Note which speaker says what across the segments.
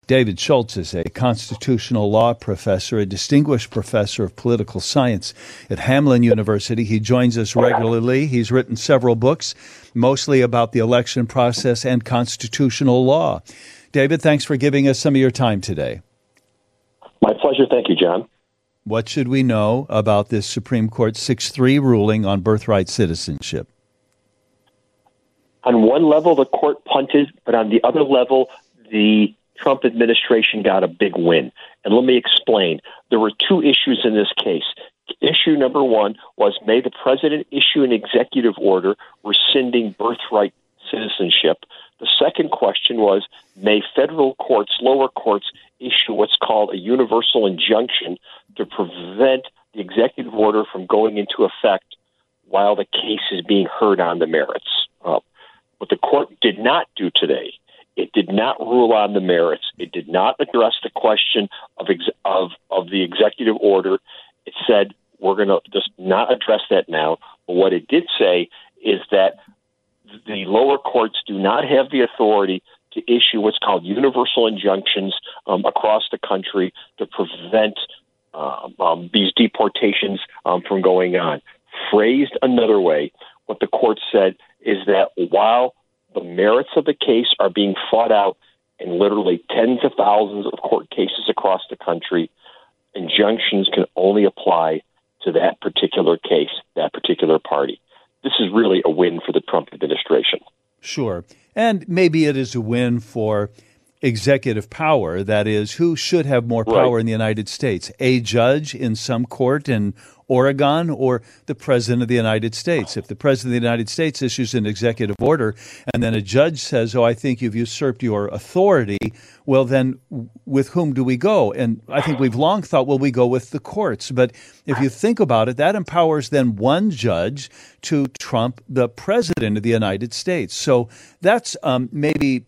Speaker 1: David Schultz is a constitutional law professor, a distinguished professor of political science at Hamline University. He joins us regularly. He's written several books, mostly about the election process and constitutional law. David, thanks for giving us some of your time today.
Speaker 2: My pleasure. Thank you, John.
Speaker 1: What should we know about this Supreme Court 6-3 ruling on birthright citizenship?
Speaker 2: On one level, the court punted, but on the other level, the Trump administration got a big win. And let me explain. There were two issues in this case. Issue number one was, may the president issue an executive order rescinding birthright citizenship? The second question was, may federal courts, lower courts, issue what's called a universal injunction to prevent the executive order from going into effect while the case is being heard on the merits. What the court did not do today, it did not rule on the merits. It did not address the question of the executive order. It said, we're going to just not address that now. But what it did say is that the lower courts do not have the authority to issue what's called universal injunctions across the country to prevent these deportations from going on. Phrased another way, what the court said is that while the merits of the case are being fought out in literally tens of thousands of court cases across the country, injunctions can only apply to that particular case, that particular party. This is really a win for the Trump administration.
Speaker 1: Sure. And maybe it is a win for executive power. That is, who should have more power in the United States? A judge in some court in Oregon or the President of the United States? If the President of the United States issues an executive order and then a judge says, I think you've usurped your authority, well, then with whom do we go? And I think we've long thought, well, we go with the courts. But if you think about it, that empowers then one judge to trump the President of the United States. So that's maybe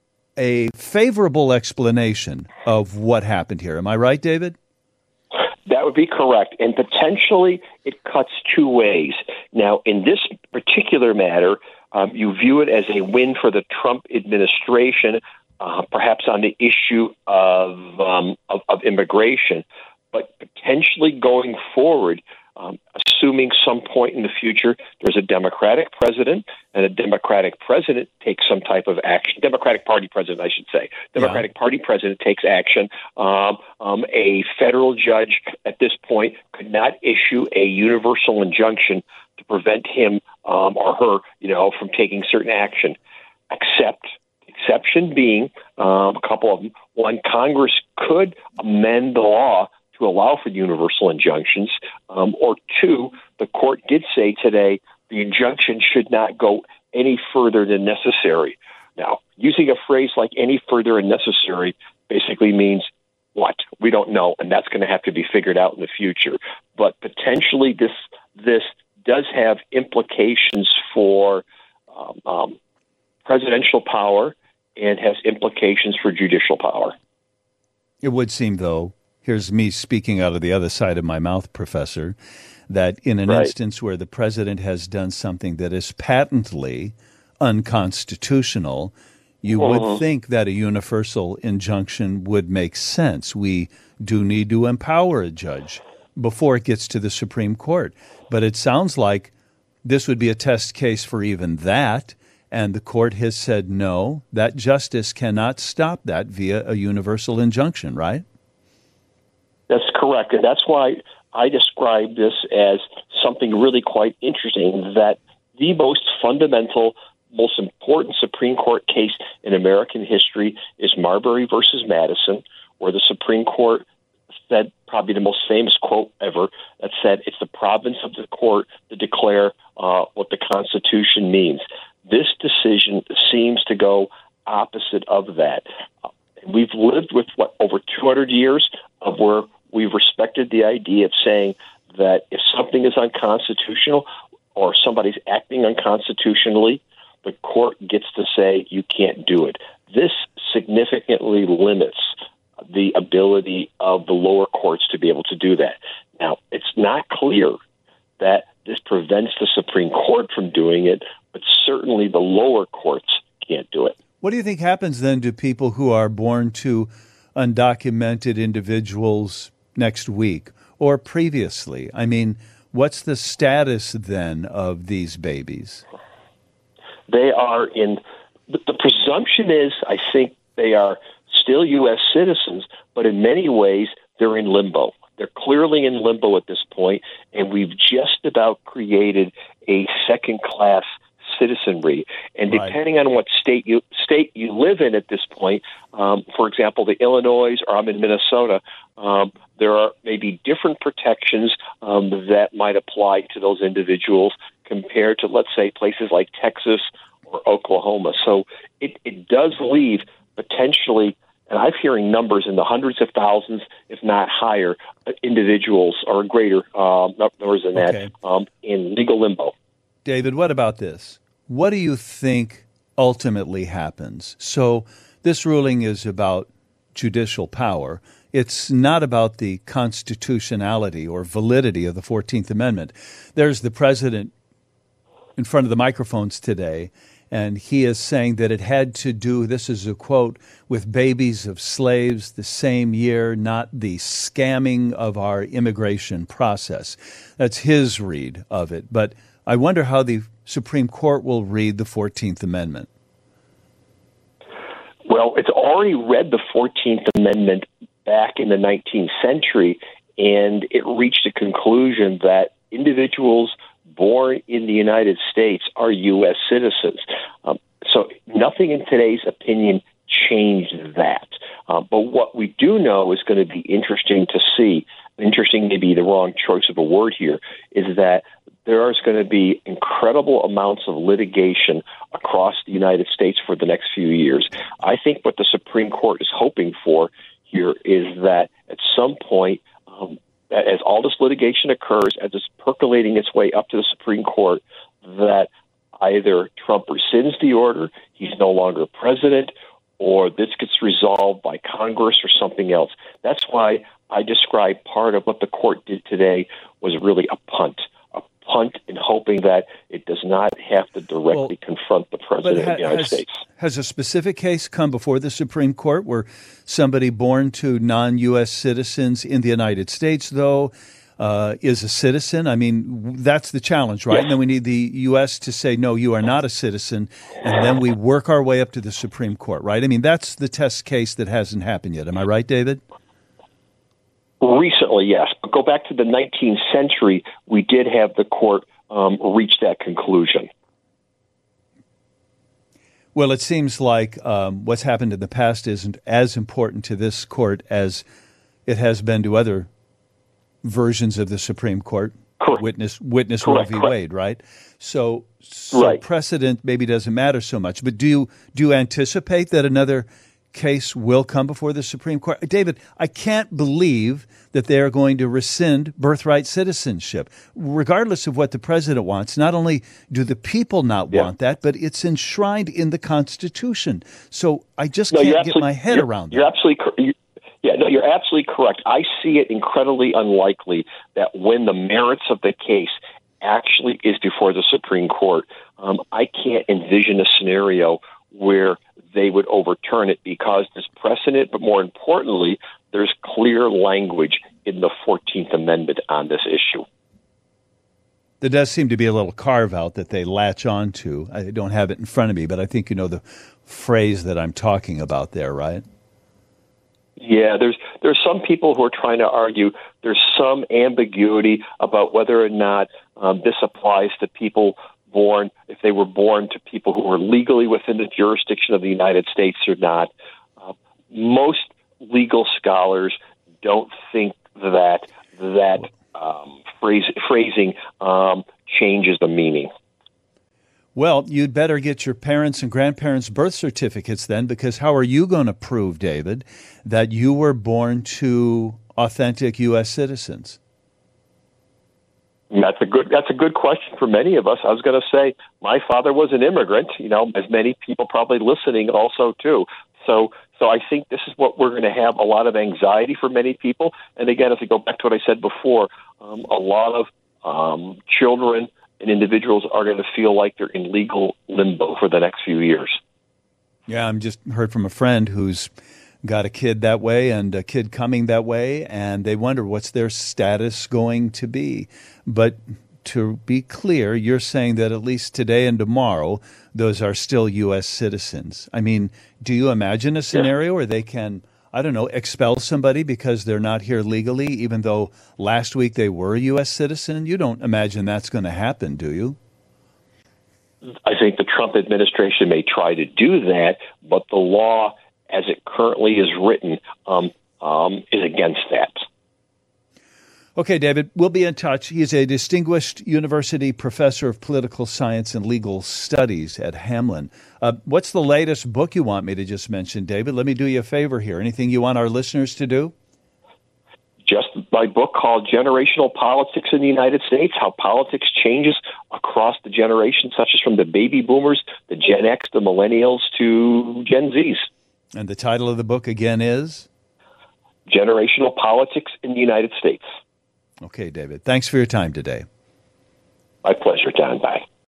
Speaker 1: a favorable explanation of what happened here. Am I right, David?
Speaker 2: That would be correct. And potentially it cuts two ways. Now, in this particular matter, you view it as a win for the Trump administration, perhaps on the issue of immigration. But potentially going forward, assuming some point in the future there's a Democratic president and a Democratic president takes some type of action, Democratic Party president, I should say. Democratic Party president takes action. A federal judge at this point could not issue a universal injunction to prevent him or her, from taking certain action, exception being a couple of them. One, Congress could amend the law to allow for universal injunctions, or two, the court did say today the injunction should not go any further than necessary. Now, using a phrase like any further than necessary basically means what? We don't know, and that's going to have to be figured out in the future. But potentially this does have implications for presidential power and has implications for judicial power.
Speaker 1: It would seem, though, here's me speaking out of the other side of my mouth, Professor, that in an instance where the president has done something that is patently unconstitutional, you would think that a universal injunction would make sense. We do need to empower a judge before it gets to the Supreme Court. But it sounds like this would be a test case for even that, and the court has said no, that justice cannot stop that via a universal injunction, right?
Speaker 2: That's correct, and that's why I describe this as something really quite interesting, that the most fundamental, most important Supreme Court case in American history is Marbury versus Madison, where the Supreme Court said probably the most famous quote ever, that said, it's the province of the court to declare what the Constitution means. This decision seems to go opposite of that. We've lived with, over 200 years of where we've respected the idea of saying that if something is unconstitutional or somebody's acting unconstitutionally, the court gets to say you can't do it. This significantly limits the ability of the lower courts to be able to do that. Now, it's not clear that this prevents the Supreme Court from doing it, but certainly the lower courts can't do it.
Speaker 1: What do you think happens then to people who are born to undocumented individuals next week or previously? I mean, what's the status then of these babies?
Speaker 2: They are in the presumption is, I think they are still U.S. citizens, but in many ways they're in limbo. They're clearly in limbo at this point, and we've just about created a second-class citizenry. And depending on what state you live in at this point, for example, the Illinois, or I'm in Minnesota, there are maybe different protections that might apply to those individuals compared to, let's say, places like Texas or Oklahoma. So it does leave potentially, and I'm hearing numbers in the hundreds of thousands, if not higher, individuals or greater numbers than that in legal limbo.
Speaker 1: David, what about this? What do you think ultimately happens? So this ruling is about judicial power. It's not about the constitutionality or validity of the 14th Amendment. There's the president in front of the microphones today, and he is saying that it had to do, this is a quote, with babies of slaves the same year, not the scamming of our immigration process. That's his read of it. But I wonder how the Supreme Court will read the 14th Amendment.
Speaker 2: Well, it's already read the 14th Amendment back in the 19th century, and it reached a conclusion that individuals born in the United States are U.S. citizens. So nothing in today's opinion changed that. But what we do know is going to be interesting to see, interesting may be the wrong choice of a word here, is that there is going to be incredible amounts of litigation across the United States for the next few years. I think what the Supreme Court is hoping for here is that at some point, as all this litigation occurs, as it's percolating its way up to the Supreme Court, that either Trump rescinds the order, he's no longer president, or this gets resolved by Congress or something else. That's why I described part of what the court did today was really a punt in hoping that it does not have to directly confront the president of the United States.
Speaker 1: Has a specific case come before the Supreme Court where somebody born to non-U.S. citizens in the United States, though, is a citizen? I mean, that's the challenge, right? Yes. And then we need the U.S. to say, no, you are not a citizen, and then we work our way up to the Supreme Court, right? I mean, that's the test case that hasn't happened yet. Am I right, David?
Speaker 2: Recently, yes. But go back to the 19th century, we did have the court reach that conclusion.
Speaker 1: Well, it seems like what's happened in the past isn't as important to this court as it has been to other versions of the Supreme Court.
Speaker 2: Correct.
Speaker 1: Witness Roe v. Wade, right? So right. Precedent maybe doesn't matter so much. But do you anticipate that another case will come before the Supreme Court? David, I can't believe that they are going to rescind birthright citizenship. Regardless of what the president wants, not only do the people not want that, but it's enshrined in the Constitution. So I just can't get my head around that.
Speaker 2: You're absolutely you're absolutely correct. I see it incredibly unlikely that when the merits of the case actually is before the Supreme Court, I can't envision a scenario where they would overturn it because there's precedent, but more importantly, there's clear language in the 14th Amendment on this issue.
Speaker 1: There does seem to be a little carve-out that they latch on to. I don't have it in front of me, but I think you know the phrase that I'm talking about there, right?
Speaker 2: Yeah, there's some people who are trying to argue there's some ambiguity about whether or not this applies to people born, if they were born to people who were legally within the jurisdiction of the United States or not. Most legal scholars don't think that phrasing changes the meaning.
Speaker 1: Well, you'd better get your parents and grandparents' birth certificates then, because how are you going to prove, David, that you were born to authentic U.S. citizens?
Speaker 2: That's a good question for many of us. I was going to say my father was an immigrant, as many people probably listening also too. So I think this is what we're going to have a lot of anxiety for many people. And again, if we go back to what I said before, a lot of children and individuals are going to feel like they're in legal limbo for the next few years.
Speaker 1: Yeah, I'm just heard from a friend whose got a kid that way and a kid coming that way, and they wonder what's their status going to be. But to be clear, you're saying that at least today and tomorrow, those are still U.S. citizens. I mean, do you imagine a scenario where they can, I don't know, expel somebody because they're not here legally, even though last week they were a U.S. citizen? You don't imagine that's going to happen, do you?
Speaker 2: I think the Trump administration may try to do that, but the law, as it currently is written, is against that.
Speaker 1: Okay, David, we'll be in touch. He's a distinguished university professor of political science and legal studies at Hamline. What's the latest book you want me to just mention, David? Let me do you a favor here. Anything you want our listeners to do?
Speaker 2: Just my book called Generational Politics in the United States, How Politics Changes Across the Generations, such as from the baby boomers, the Gen X, the millennials, to Gen Zs.
Speaker 1: And the title of the book again is?
Speaker 2: Generational Politics in the United States.
Speaker 1: Okay, David. Thanks for your time today.
Speaker 2: My pleasure, Don. Bye.